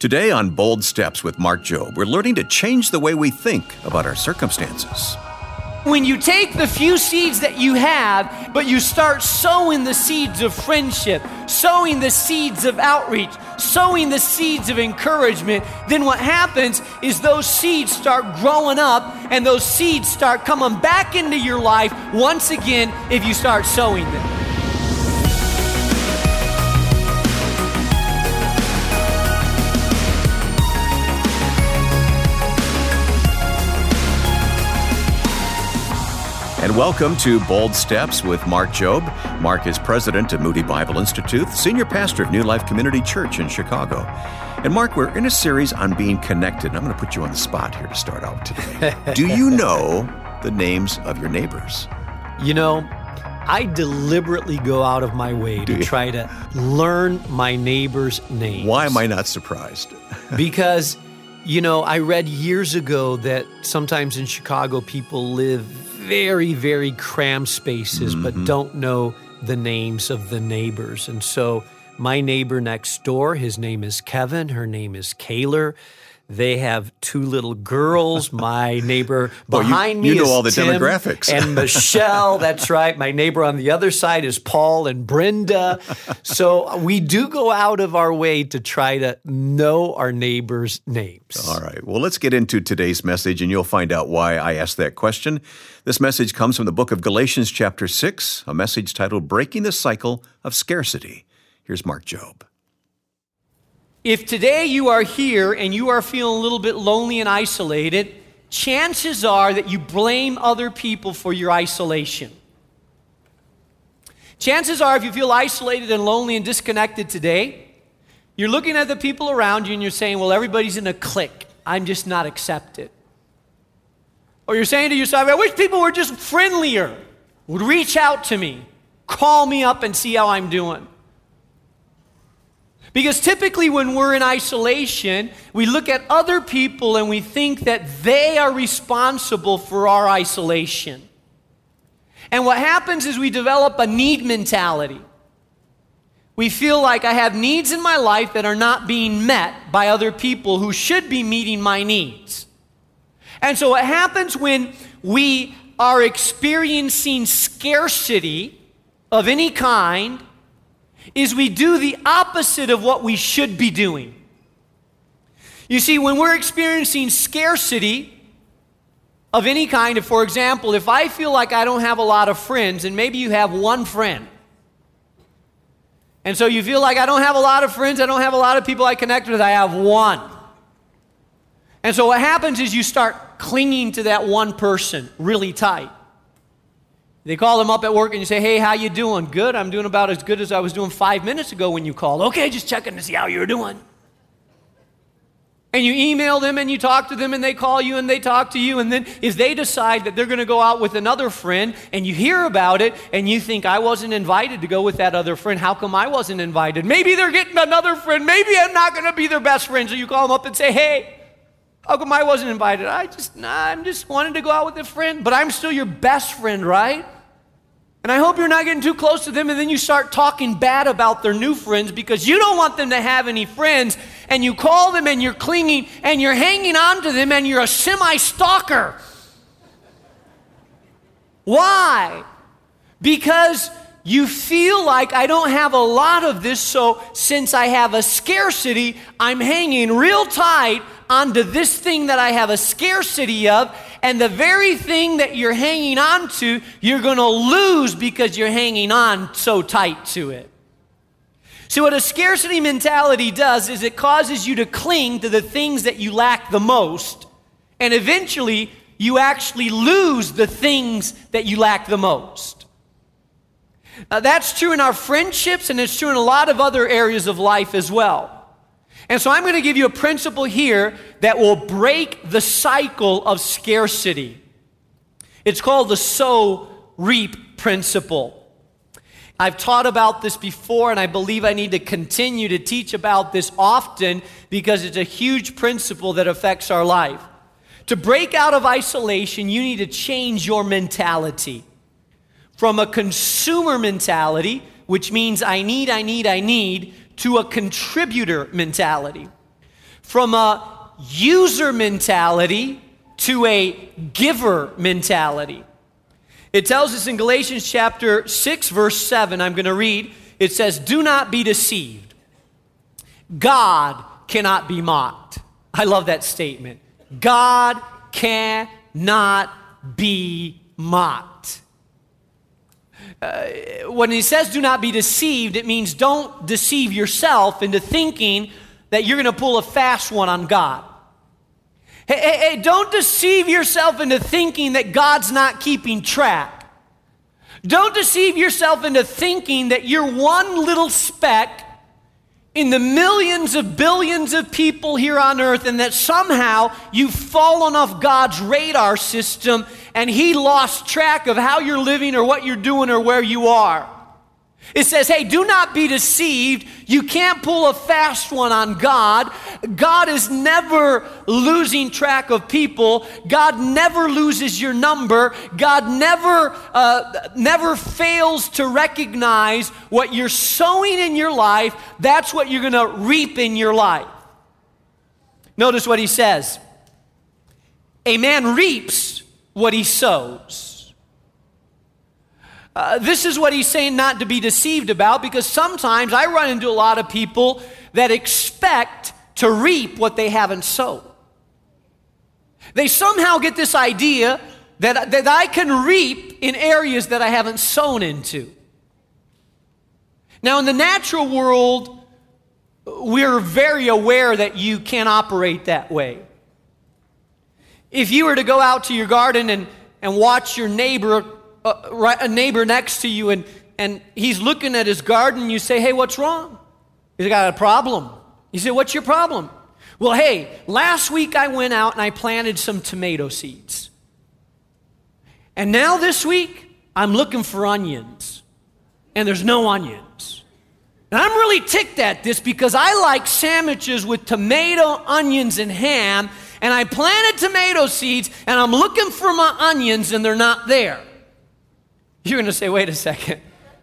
Today on Bold Steps with Mark Jobe, we're learning to change the way we think about our circumstances. When you take the few seeds that you have, but you start sowing the seeds of friendship, sowing the seeds of outreach, sowing the seeds of encouragement, then what happens is those seeds start growing up and those seeds start coming back into your life once again if you start sowing them. And welcome to Bold Steps with Mark Jobe. Mark is president of Moody Bible Institute, senior pastor of New Life Community Church in Chicago. And Mark, we're in a series on being connected. And I'm going to put you on the spot here to start out today. Do you know the names of your neighbors? You know, I deliberately go out of my way to try to learn my neighbors' names. Why am I not surprised? Because, you know, I read years ago that sometimes in Chicago people live very, very cramped spaces, but don't know the names of the neighbors. And so my neighbor next door, his name is Kevin, her name is Kaylor. They have two little girls. My neighbor behind me is all the Tim demographics. And Michelle, that's right. My neighbor on the other side is Paul and Brenda. So we do go out of our way to try to know our neighbors' names. All right. Well, let's get into today's message, and you'll find out why I asked that question. This message comes from the book of Galatians chapter 6, a message titled Breaking the Cycle of Scarcity. Here's Mark Jobe. If today you are here and you are feeling a little bit lonely and isolated, chances are that you blame other people for your isolation. Chances are if you feel isolated and lonely and disconnected today, you're looking at the people around you and you're saying, well, everybody's in a clique. I'm just not accepted. Or you're saying to yourself, I wish people were just friendlier, would reach out to me, call me up and see how I'm doing. Because typically when we're in isolation, we look at other people and we think that they are responsible for our isolation. And what happens is we develop a need mentality. We feel like I have needs in my life that are not being met by other people who should be meeting my needs. And so what happens when we are experiencing scarcity of any kind is we do the opposite of what we should be doing. You see, when we're experiencing scarcity of any kind, if, for example, if I feel like I don't have a lot of friends, and maybe you have one friend, and so you feel like I don't have a lot of friends, I don't have a lot of people I connect with, I have one. And so what happens is you start clinging to that one person really tight. They call them up at work and you say, hey, how you doing? Good, I'm doing about as good as I was doing 5 minutes ago when you called. Okay, just checking to see how you're doing. And you email them and you talk to them and they call you and they talk to you. And then if they decide that they're going to go out with another friend and you hear about it and you think, I wasn't invited to go with that other friend. How come I wasn't invited? Maybe they're getting another friend. Maybe I'm not going to be their best friend. So you call them up and say, hey, how come I wasn't invited? I'm just wanting to go out with a friend, but I'm still your best friend, right? And I hope you're not getting too close to them, and then you start talking bad about their new friends because you don't want them to have any friends, and you call them and you're clinging and you're hanging on to them and you're a semi-stalker. Why? Because you feel like I don't have a lot of this, so since I have a scarcity, I'm hanging real tight onto this thing that I have a scarcity of, and the very thing that you're hanging on to, you're going to lose because you're hanging on so tight to it. So what a scarcity mentality does is it causes you to cling to the things that you lack the most, and eventually you actually lose the things that you lack the most. That's true in our friendships, and it's true in a lot of other areas of life as well. And so I'm going to give you a principle here that will break the cycle of scarcity. It's called the sow-reap principle. I've taught about this before, and I believe I need to continue to teach about this often because it's a huge principle that affects our life. To break out of isolation, you need to change your mentality from a consumer mentality, which means I need, to a contributor mentality. from a user mentality to a giver mentality. It tells us in Galatians chapter 6, verse 7, I'm going to read, it says, "Do not be deceived. God cannot be mocked." I love that statement. God cannot be mocked. When he says do not be deceived, it means don't deceive yourself into thinking that you're going to pull a fast one on God. Hey, don't deceive yourself into thinking that God's not keeping track. Don't deceive yourself into thinking that you're one little speck in the millions of billions of people here on earth, and that somehow you've fallen off God's radar system and he lost track of how you're living or what you're doing or where you are. It says, hey, do not be deceived. You can't pull a fast one on God. God is never losing track of people. God never loses your number. God never fails to recognize what you're sowing in your life. That's what you're going to reap in your life. Notice what he says. A man reaps what he sows. This is what he's saying not to be deceived about, because sometimes I run into a lot of people that expect to reap what they haven't sown. They somehow get this idea that I can reap in areas that I haven't sown into. Now, in the natural world, we're very aware that you can't operate that way. If you were to go out to your garden and watch your neighbor, a neighbor next to you, and he's looking at his garden, you say, hey, what's wrong? He's got a problem. You say, what's your problem? Well, hey, last week I went out and I planted some tomato seeds. And now this week, I'm looking for onions. And there's no onions. And I'm really ticked at this because I like sandwiches with tomato, onions, and ham. And I planted tomato seeds, and I'm looking for my onions, and they're not there. You're going to say, wait a second.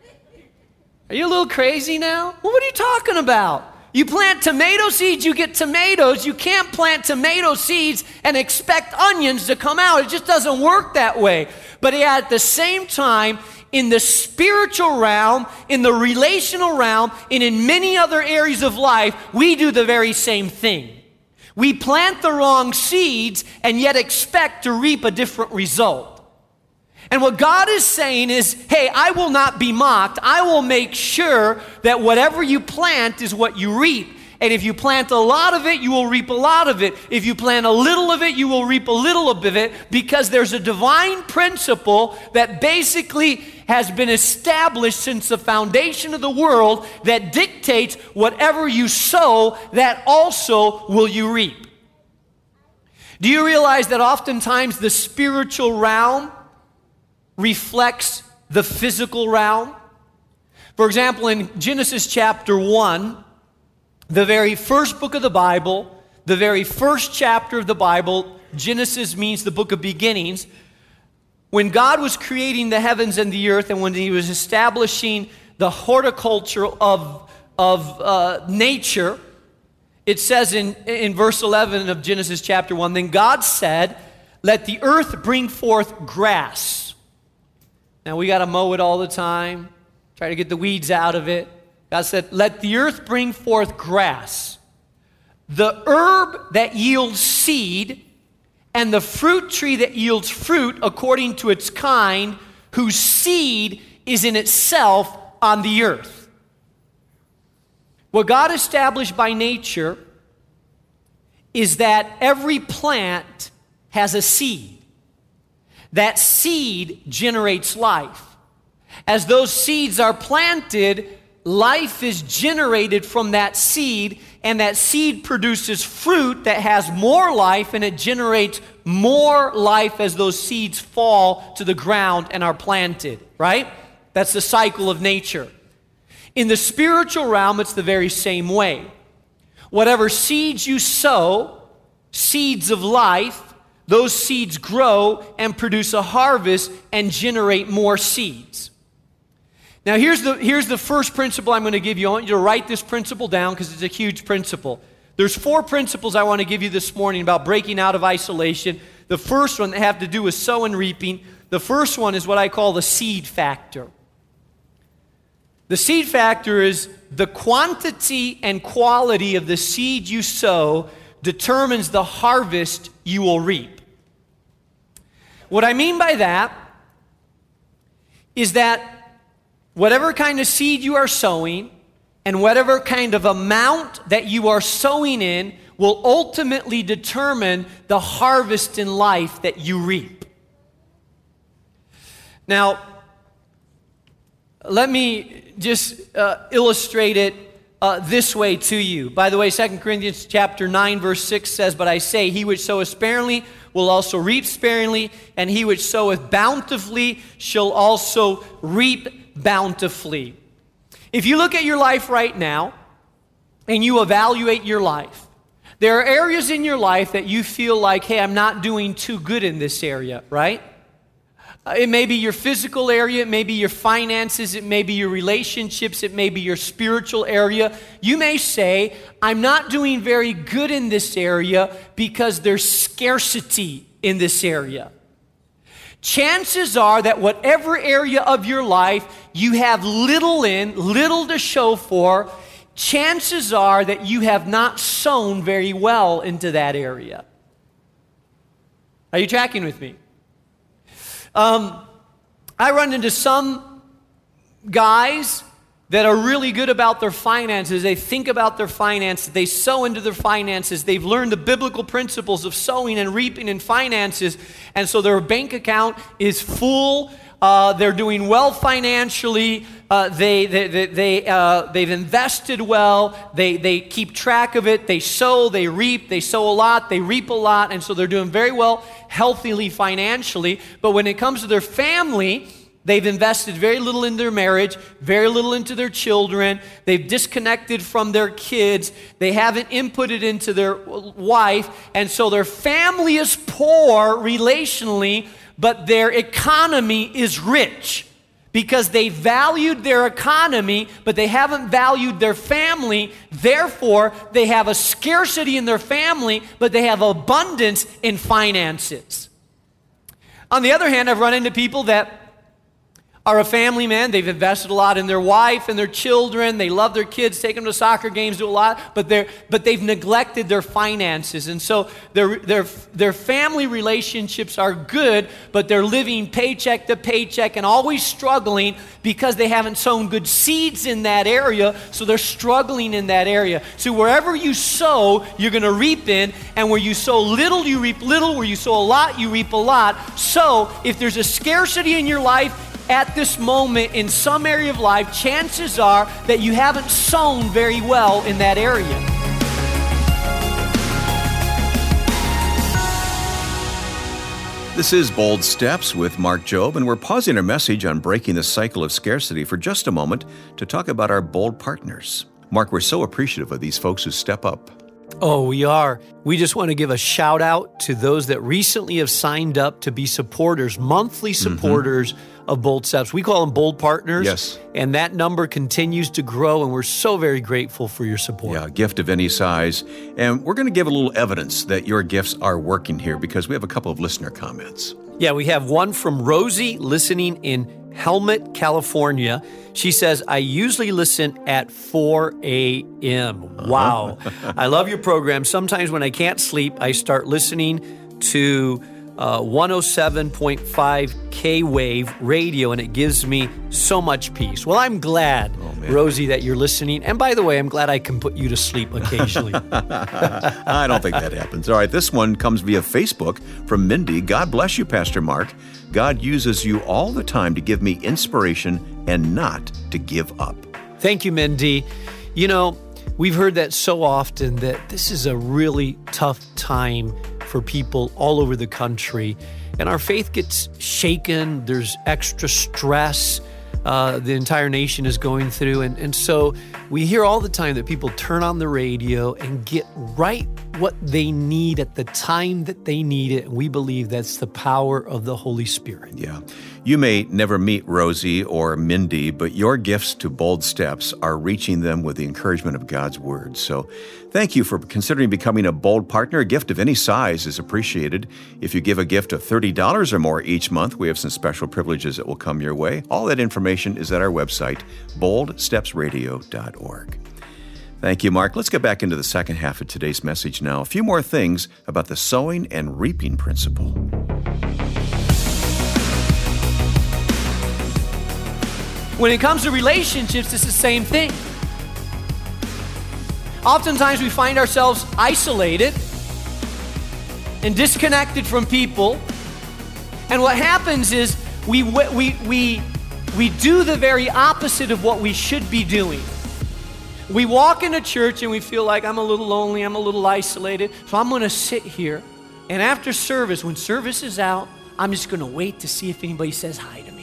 Are you a little crazy now? Well, what are you talking about? You plant tomato seeds, you get tomatoes. You can't plant tomato seeds and expect onions to come out. It just doesn't work that way. But at the same time, in the spiritual realm, in the relational realm, and in many other areas of life, we do the very same thing. We plant the wrong seeds and yet expect to reap a different result. And what God is saying is, hey, I will not be mocked. I will make sure that whatever you plant is what you reap. And if you plant a lot of it, you will reap a lot of it. If you plant a little of it, you will reap a little of it, because there's a divine principle that basically has been established since the foundation of the world that dictates whatever you sow, that also will you reap. Do you realize that oftentimes the spiritual realm reflects the physical realm? For example, in Genesis chapter 1, the very first book of the Bible, the very first chapter of the Bible, Genesis means the book of beginnings. When God was creating the heavens and the earth, and when he was establishing the horticulture of nature, it says in verse 11 of Genesis chapter 1, then God said, let the earth bring forth grass. Now, we got to mow it all the time, try to get the weeds out of it. God said, let the earth bring forth grass, the herb that yields seed, and the fruit tree that yields fruit according to its kind, whose seed is in itself on the earth. What God established by nature is that every plant has a seed. That seed generates life. As those seeds are planted, life is generated from that seed, and that seed produces fruit that has more life, and it generates more life as those seeds fall to the ground and are planted, right? That's the cycle of nature. In the spiritual realm, it's the very same way. Whatever seeds you sow, seeds of life, those seeds grow and produce a harvest and generate more seeds. Now, here's the first principle I'm going to give you. I want you to write this principle down because it's a huge principle. There's 4 principles I want to give you this morning about breaking out of isolation. The first one that have to do with sow and reaping. The first one is what I call the seed factor. The seed factor is the quantity and quality of the seed you sow determines the harvest you will reap. What I mean by that is that whatever kind of seed you are sowing and whatever kind of amount that you are sowing in will ultimately determine the harvest in life that you reap. Now, let me just illustrate it this way to you. By the way, 2 Corinthians chapter 9, verse 6 says, "But I say, he which soweth sparingly will also reap sparingly, and he which soweth bountifully shall also reap bountifully." If you look at your life right now, and you evaluate your life, there are areas in your life that you feel like, hey, I'm not doing too good in this area, right? It may be your physical area, it may be your finances, it may be your relationships, it may be your spiritual area. You may say, I'm not doing very good in this area because there's scarcity in this area. Chances are that whatever area of your life you have little in, little to show for, chances are that you have not sown very well into that area. Are you tracking with me? I run into some guys that are really good about their finances. They think about their finances. They sow into their finances. They've learned the biblical principles of sowing and reaping in finances. And so their bank account is full. They're doing well financially. They've invested well. They keep track of it. They sow, they reap. They sow a lot, they reap a lot. And so they're doing very well healthily financially. But when it comes to their family, they've invested very little in their marriage, very little into their children. They've disconnected from their kids. They haven't inputted into their wife. And so their family is poor relationally, but their economy is rich because they valued their economy, but they haven't valued their family. Therefore, they have a scarcity in their family, but they have abundance in finances. On the other hand, I've run into people that are a family man. They've invested a lot in their wife and their children. They love their kids, take them to soccer games, do a lot, but they've neglected their finances. And so their family relationships are good, but they're living paycheck to paycheck and always struggling because they haven't sown good seeds in that area, so they're struggling in that area. So wherever you sow, you're going to reap in, and where you sow little, you reap little. Where you sow a lot, you reap a lot. So if there's a scarcity in your life, at this moment in some area of life, chances are that you haven't sown very well in that area. This is Bold Steps with Mark Jobe, and we're pausing our message on breaking the cycle of scarcity for just a moment to talk about our bold partners. Mark, we're so appreciative of these folks who step up. Oh, we are. We just want to give a shout out to those that recently have signed up to be supporters, monthly supporters of Bold Steps. We call them Bold Partners. Yes. And that number continues to grow, and we're so very grateful for your support. Yeah, a gift of any size. And we're going to give a little evidence that your gifts are working here because we have a couple of listener comments. Yeah, we have one from Rosie listening in Helmet, California. She says, I usually listen at 4 a.m. Wow. I love your program. Sometimes when I can't sleep, I start listening to 107.5 K-Wave radio, and it gives me so much peace. Well, I'm glad, Rosie, that you're listening. And by the way, I'm glad I can put you to sleep occasionally. I don't think that happens. All right, this one comes via Facebook from Mindy. God bless you, Pastor Mark. God uses you all the time to give me inspiration and not to give up. Thank you, Mindy. You know, we've heard that so often that this is a really tough time for people all over the country, and our faith gets shaken. There's extra stress. the entire nation is going through. And so we hear all the time that people turn on the radio and get right what they need at the time that they need it. And we believe that's the power of the Holy Spirit. Yeah. You may never meet Rosie or Mindy, but your gifts to Bold Steps are reaching them with the encouragement of God's Word. So thank you for considering becoming a Bold partner. A gift of any size is appreciated. If you give a gift of $30 or more each month, we have some special privileges that will come your way. All that information is at our website, boldstepsradio.org. Thank you, Mark. Let's get back into the second half of today's message now. A few more things about the sowing and reaping principle. When it comes to relationships, it's the same thing. Oftentimes we find ourselves isolated and disconnected from people. And what happens is we do the very opposite of what we should be doing. We walk into church and we feel like I'm a little lonely, I'm a little isolated, so I'm going to sit here. And after service, when service is out, I'm just going to wait to see if anybody says hi to me.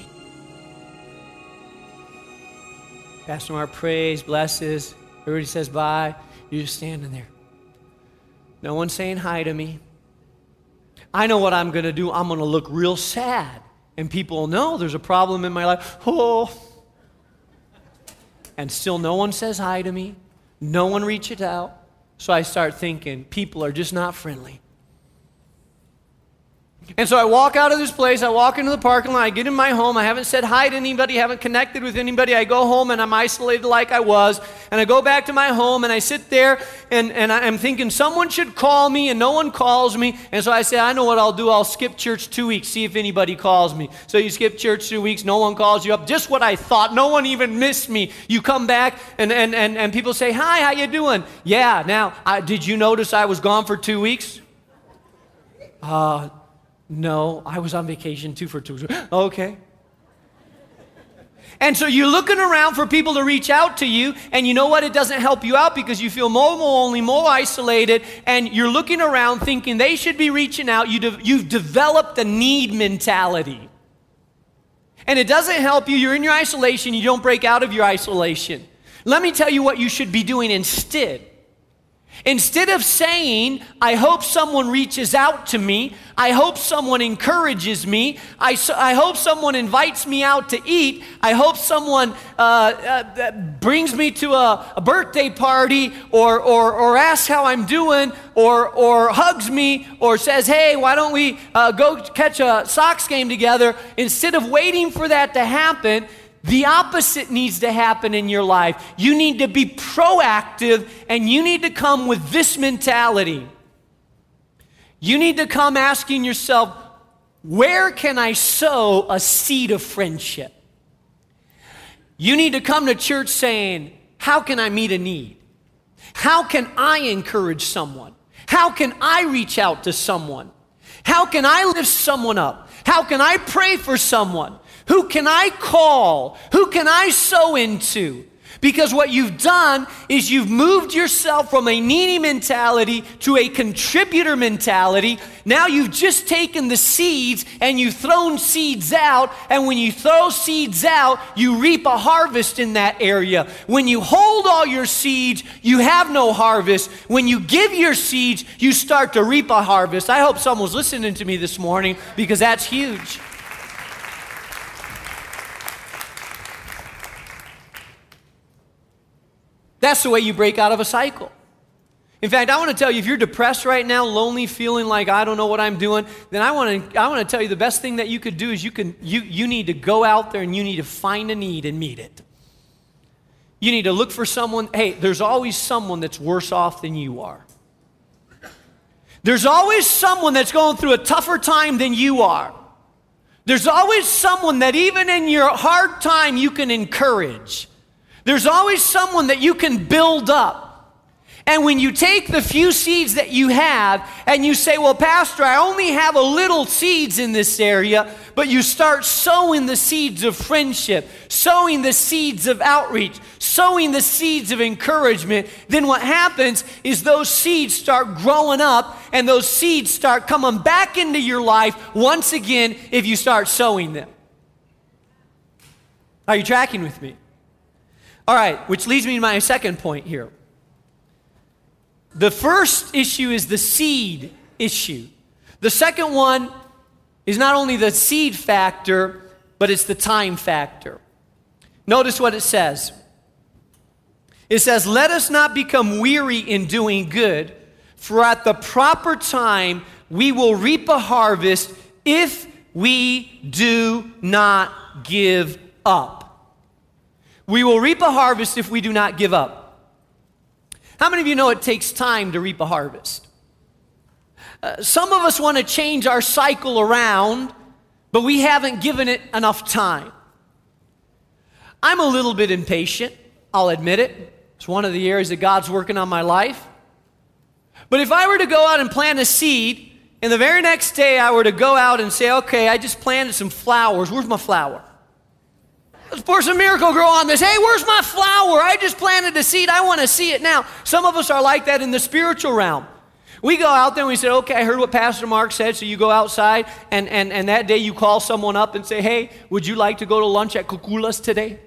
Pastor Mark prays, blesses, everybody says bye. You're just standing there. No one's saying hi to me. I know what I'm going to do. I'm going to look real sad. And people will know there's a problem in my life. Oh. And still no one says hi to me. No one reaches out. So I start thinking, people are just not friendly. And so I walk out of this place, I walk into the parking lot, I get in my home, I haven't said hi to anybody, haven't connected with anybody, I go home and I'm isolated like I was, and I go back to my home and I sit there and I'm thinking someone should call me and no one calls me, and so I say, I know what I'll do, I'll skip church 2 weeks, see if anybody calls me. So you skip church 2 weeks, no one calls you up, just what I thought, no one even missed me. You come back and people say, hi, how you doing? Yeah, now, did you notice I was gone for 2 weeks? No, I was on vacation too for 2 weeks. Okay. And so you're looking around for people to reach out to you, and you know what? It doesn't help you out because you feel more lonely, more isolated, and you're looking around thinking they should be reaching out. You've developed a need mentality. And it doesn't help you. You're in your isolation. You don't break out of your isolation. Let me tell you what you should be doing instead. Instead of saying, I hope someone reaches out to me, I hope someone encourages me, I hope someone invites me out to eat, I hope someone brings me to a birthday party or asks how I'm doing or hugs me or says, hey, why don't we go catch a Sox game together? Instead of waiting for that to happen, the opposite needs to happen in your life. You need to be proactive and you need to come with this mentality. You need to come asking yourself, where can I sow a seed of friendship? You need to come to church saying, how can I meet a need? How can I encourage someone? How can I reach out to someone? How can I lift someone up? How can I pray for someone? Who can I call? Who can I sow into? Because what you've done is you've moved yourself from a needy mentality to a contributor mentality. Now you've just taken the seeds and you've thrown seeds out. And when you throw seeds out, you reap a harvest in that area. When you hold all your seeds, you have no harvest. When you give your seeds, you start to reap a harvest. I hope someone's listening to me this morning because that's huge. That's the way you break out of a cycle. In fact, I want to tell you, if you're depressed right now, lonely, feeling like I don't know what I'm doing, then I want to tell you the best thing that you could do is you need to go out there and you need to find a need and meet it. You need to look for someone. Hey, there's always someone that's worse off than you are. There's always someone that's going through a tougher time than you are. There's always someone that even in your hard time you can encourage. There's always someone that you can build up. And when you take the few seeds that you have and you say, well, Pastor, I only have a little seeds in this area, but you start sowing the seeds of friendship, sowing the seeds of outreach, sowing the seeds of encouragement, then what happens is those seeds start growing up and those seeds start coming back into your life once again if you start sowing them. Are you tracking with me? All right, which leads me to my second point here. The first issue is the seed issue. The second one is not only the seed factor, but it's the time factor. Notice what it says. It says, "Let us not become weary in doing good, for at the proper time we will reap a harvest if we do not give up." We will reap a harvest if we do not give up. How many of you know it takes time to reap a harvest? Some of us want to change our cycle around, but we haven't given it enough time. I'm a little bit impatient, I'll admit it. It's one of the areas that God's working on my life. But if I were to go out and plant a seed, and the very next day I were to go out and say, okay, I just planted some flowers. Where's my flower? Let's pour some Miracle-Gro on this. Hey, where's my flower? I just planted the seed. I want to see it now. Some of us are like that in the spiritual realm. We go out there and we say, okay, I heard what Pastor Mark said, so you go outside, and that day you call someone up and say, hey, would you like to go to lunch at Kukula's today?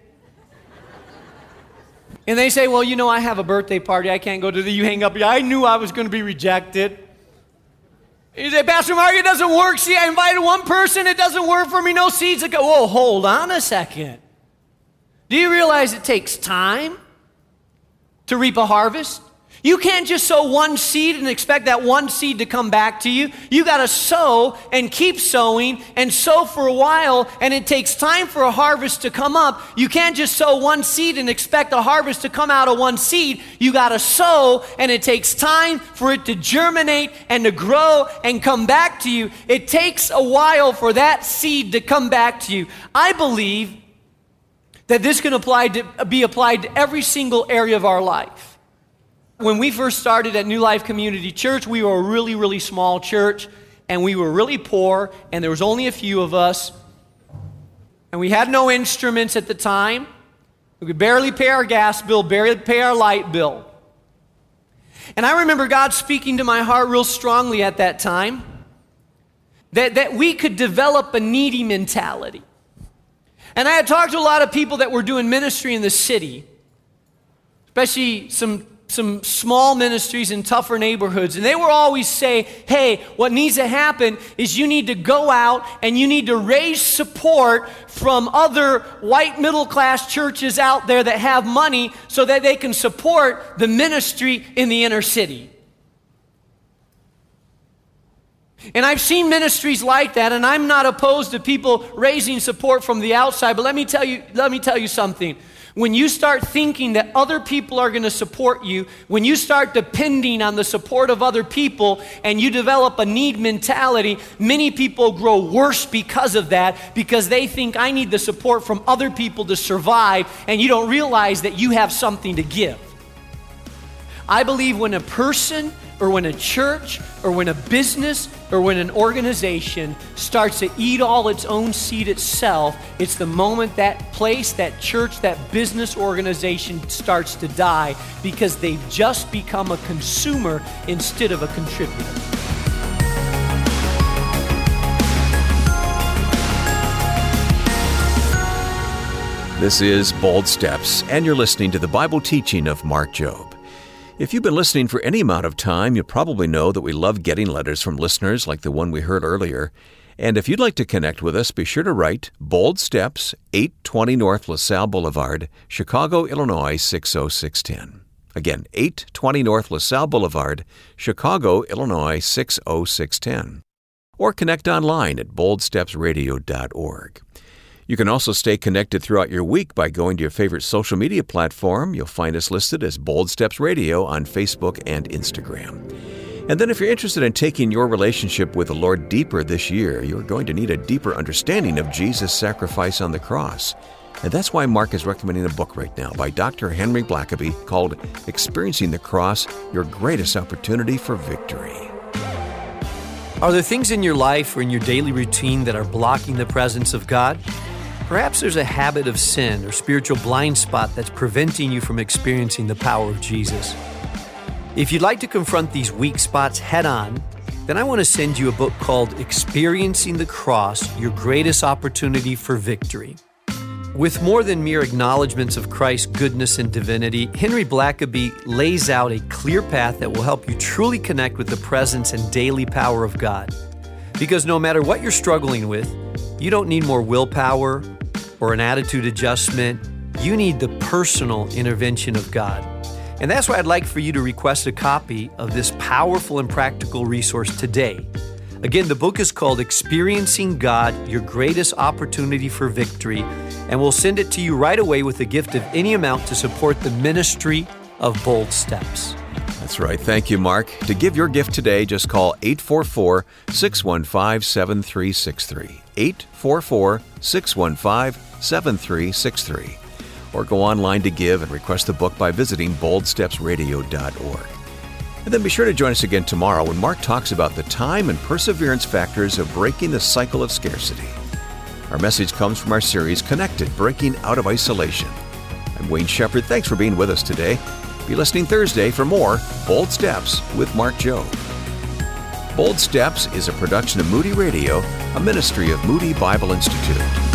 And they say, well, you know, I have a birthday party. I can't go to the, you hang up. I knew I was going to be rejected. You say, Pastor Mark, it doesn't work. See, I invited one person. It doesn't work for me. No seeds. Whoa, hold on a second. Do you realize it takes time to reap a harvest? You can't just sow one seed and expect that one seed to come back to you. You got to sow and keep sowing and sow for a while, and it takes time for a harvest to come up. You can't just sow one seed and expect a harvest to come out of one seed. You got to sow, and it takes time for it to germinate and to grow and come back to you. It takes a while for that seed to come back to you. I believe that this can be applied to every single area of our life. When we first started at New Life Community Church, we were a really, really small church, and we were really poor, and there was only a few of us, and we had no instruments at the time. We could barely pay our gas bill, barely pay our light bill. And I remember God speaking to my heart real strongly at that time, that we could develop a needy mentality. And I had talked to a lot of people that were doing ministry in the city, especially some small ministries in tougher neighborhoods, and they would always say, hey, what needs to happen is you need to go out and you need to raise support from other white middle-class churches out there that have money so that they can support the ministry in the inner city. And I've seen ministries like that, and I'm not opposed to people raising support from the outside, but let me tell you something. When you start thinking that other people are going to support you, when you start depending on the support of other people and you develop a need mentality, many people grow worse because of that, because they think I need the support from other people to survive, and you don't realize that you have something to give. I believe when a person or when a church or when a business or when an organization starts to eat all its own seed itself, it's the moment that place, that church, that business organization starts to die because they've just become a consumer instead of a contributor. This is Bold Steps, and you're listening to the Bible teaching of Mark Jobe. If you've been listening for any amount of time, you probably know that we love getting letters from listeners like the one we heard earlier. And if you'd like to connect with us, be sure to write Bold Steps, 820 North LaSalle Boulevard, Chicago, Illinois, 60610. Again, 820 North LaSalle Boulevard, Chicago, Illinois, 60610. Or connect online at boldstepsradio.org. You can also stay connected throughout your week by going to your favorite social media platform. You'll find us listed as Bold Steps Radio on Facebook and Instagram. And then if you're interested in taking your relationship with the Lord deeper this year, you're going to need a deeper understanding of Jesus' sacrifice on the cross. And that's why Mark is recommending a book right now by Dr. Henry Blackaby called Experiencing the Cross, Your Greatest Opportunity for Victory. Are there things in your life or in your daily routine that are blocking the presence of God? Perhaps there's a habit of sin or spiritual blind spot that's preventing you from experiencing the power of Jesus. If you'd like to confront these weak spots head on, then I want to send you a book called Experiencing the Cross, Your Greatest Opportunity for Victory. With more than mere acknowledgments of Christ's goodness and divinity, Henry Blackaby lays out a clear path that will help you truly connect with the presence and daily power of God. Because no matter what you're struggling with, you don't need more willpower or an attitude adjustment. You need the personal intervention of God. And that's why I'd like for you to request a copy of this powerful and practical resource today. Again, the book is called Experiencing God, Your Greatest Opportunity for Victory, and we'll send it to you right away with a gift of any amount to support the ministry of Bold Steps. That's right. Thank you, Mark. To give your gift today, just call 844-615-7363. 844-615-7363. Or go online to give and request the book by visiting boldstepsradio.org. And then be sure to join us again tomorrow when Mark talks about the time and perseverance factors of breaking the cycle of scarcity. Our message comes from our series, Connected, Breaking Out of Isolation. I'm Wayne Shepherd. Thanks for being with us today. Be listening Thursday for more Bold Steps with Mark Jobe. Bold Steps is a production of Moody Radio, a ministry of Moody Bible Institute.